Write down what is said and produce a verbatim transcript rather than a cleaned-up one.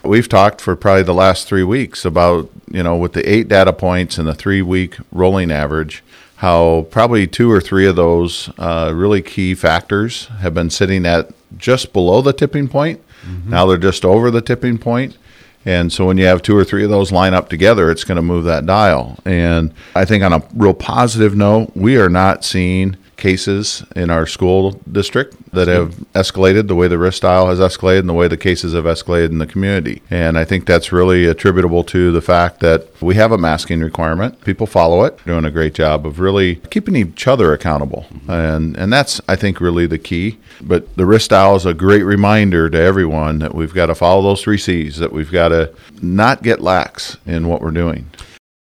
We've talked for probably the last three weeks about, you know, with the eight data points and the three-week rolling average, how probably two or three of those uh, really key factors have been sitting at just below the tipping point. Mm-hmm. Now they're just over the tipping point. And so when you have two or three of those line up together, it's going to move that dial. And I think on a real positive note, we are not seeing cases in our school district that have escalated the way the risk dial has escalated and the way the cases have escalated in the community. And I think that's really attributable to the fact that we have a masking requirement. People follow it, doing a great job of really keeping each other accountable. Mm-hmm. And and that's, I think, really the key. But the risk dial is a great reminder to everyone that we've got to follow those three C's, that we've got to not get lax in what we're doing.